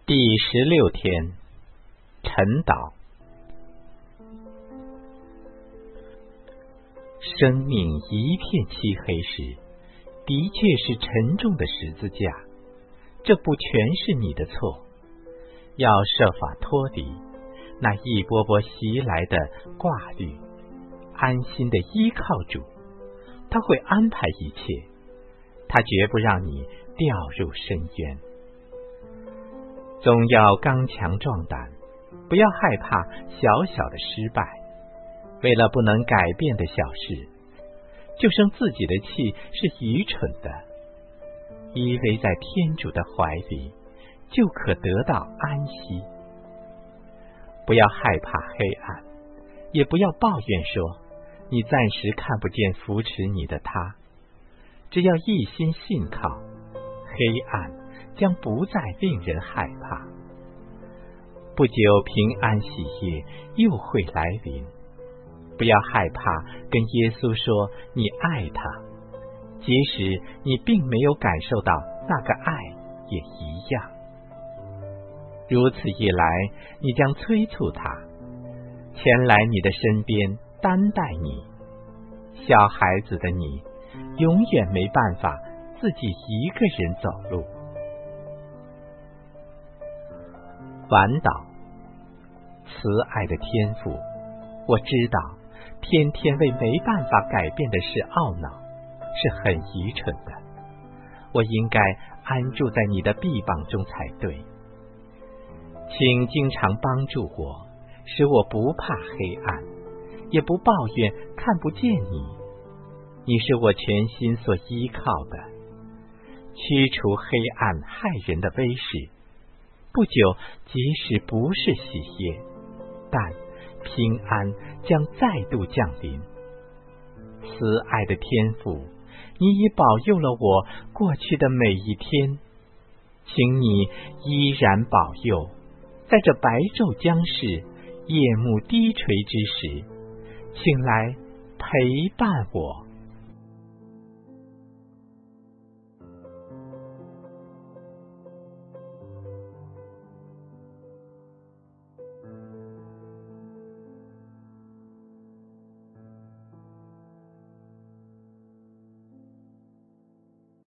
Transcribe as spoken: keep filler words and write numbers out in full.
第十六天，晨祷。生命一片漆黑时，的确是沉重的十字架，这不全是你的错。要设法脱离那一波波袭来的挂虑，安心的依靠主，他会安排一切，他绝不让你掉入深渊。总要刚强壮胆，不要害怕小小的失败。为了不能改变的小事，就生自己的气是愚蠢的。依偎在天主的怀里，就可得到安息。不要害怕黑暗，也不要抱怨说你暂时看不见扶持你的他。只要一心信靠，黑暗将不再令人害怕。不久平安喜悦又会来临。不要害怕跟耶稣说你爱他，即使你并没有感受到那个爱也一样。如此一来，你将催促他前来你的身边担待你。小孩子的你永远没办法自己一个人走路。晚祷。慈爱的天父，我知道天天为没办法改变的事懊恼是很愚蠢的，我应该安住在你的臂膀中才对。请经常帮助我，使我不怕黑暗，也不抱怨看不见你。你是我全心所依靠的，驱除黑暗害人的威势。不久，即使不是喜悦，但平安将再度降临。慈爱的天父，你已保佑了我过去的每一天，请你依然保佑，在这白昼将至、夜幕低垂之时，请来陪伴我。